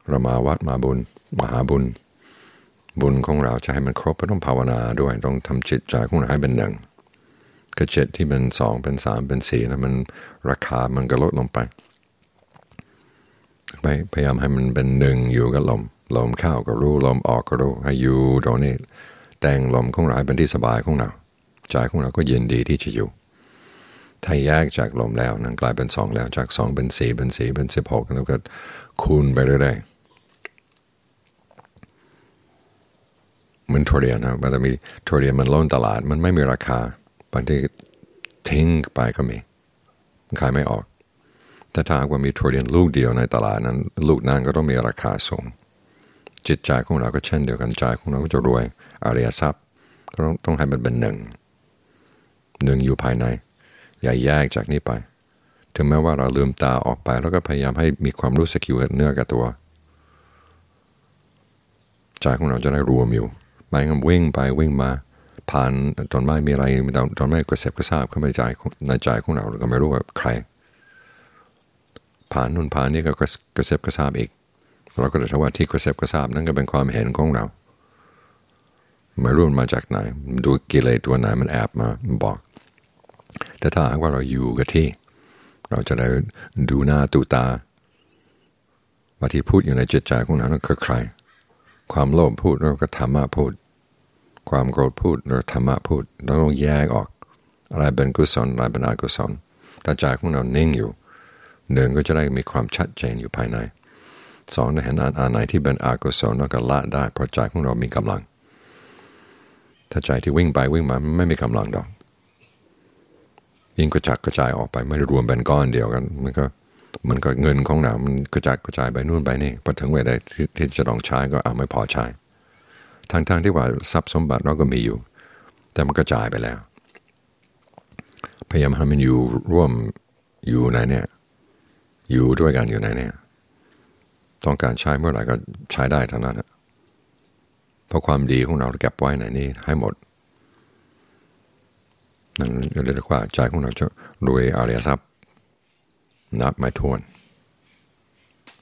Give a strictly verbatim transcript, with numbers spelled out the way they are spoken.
เรามาวัดมาบุญมหาบุญบุญของเราจะให้มันครบก็ต้องภาวนาด้วยต้องทำจิตใจของเราให้เป็นหนึ่งกระเจ็ดที่เป็นสองเป็นสามเป็นสี่นะมันราคามันก็ลดลงไปพยายามให้มันเป็นหนึ่งอยู่กับลมลมเข้าก็รู้ลมออกก็รู้ให้อยู่ตรงนี้แต่งลมของเราเป็นที่สบายของเราใจของเราก็ยินดีที่จะอยู่ถ้าแยกจากลมแล้วนั่นกลายเป็นสองแล้วจากสองเป็นสี่เป็นสี่เป็นสิบหกแล้วก็คูณไปเรื่อยๆเหมือนทุเรียนนะมันจะมีทุเรียนมันล้นตลาดมันไม่มีราคาบางทีทิ้งไปก็มีมันขายไม่ออกแต่ถ้าหากว่ามีทุเรียนลูกเดียวในตลาดนั้นลูกนั้นก็ต้องมีราคาสูงจิตใจของเราก็เช่นเดียวกันใจของเราก็จะรวยอริยทรัพย์ก็ต้องต้องให้มันเป็นหนึ่งหนึ่งอยู่ภายในอย่าแยกจากนี้ไปถึงแม้ว่าเราลืมตาออกไปแล้วก็พยายามให้มีความรู้สึกอยู่กับเนื้อกับตัวใจของเราจะได้รวมอยู่ไม่งั้นวิ่งไปวิ่งมาผ่านต้นไม้มีอะไรต้นไม้กระเซบกระซาบเข้าไปในใจในใจของเราเราก็ไม่รู้ว่าใครผ่านนู่นผ่านนี่ก็กระเซบกระซาบอีกเราก็จะถือว่าที่กระเซบกระซาบนั่นก็เป็นความเห็นของเราไม่รู้มันมาจากไหนดูกิเลสตัวไหนมันแอบมาบอกแต่ถ้าหากว่าเราอยู่กับที่เราจะได้ดูหน้าตูตาว่าที่พูดอยู่ในจิตใจของเรานั้นคือใครความโลภพูดเราก็ธรรมะพูดความโกรธพูดเราธรรมะพูดเราต้องแยกออกอะไรเป็นกุศลอะไรเป็นอกุศลถ้าใจของเรานิ่งอยู่หนึ่งก็จะได้มีความชัดเจนอยู่ภายในสองจะเห็นอันไหนที่เป็นอกุศลเราก็ละได้เพราะใจของเรามีกำลังถ้าใจที่วิ่งไปวิ่งมาไม่มีกำลังดอกยิ่งกระจัดกระจายออกไปไม่ได้รวมเป็นก้อนเดียวกันมันก็มันก็เงินของเรามันกระจัดกระจายไปนู่นไปนี่พอถึงเวลาที่ที่จะต้องใช้ก็เอาไม่พอใช้ทั้งๆที่ว่าทรัพย์สมบัติเราก็มีอยู่แต่มันกระจายไปแล้วพยายามให้มันอยู่ร่วมอยู่ในเนี่ยอยู่ด้วยกันอยู่ในเนี่ยต้องการใช้เมื่อไหร่ก็ใช้ได้เท่านั้นเพราะความดีของเราเก็บไว้ในนี้ให้หมดนั่นเรียกว่าใจของเราจะรวยอริยทรัพย์นับไม่ถ้วน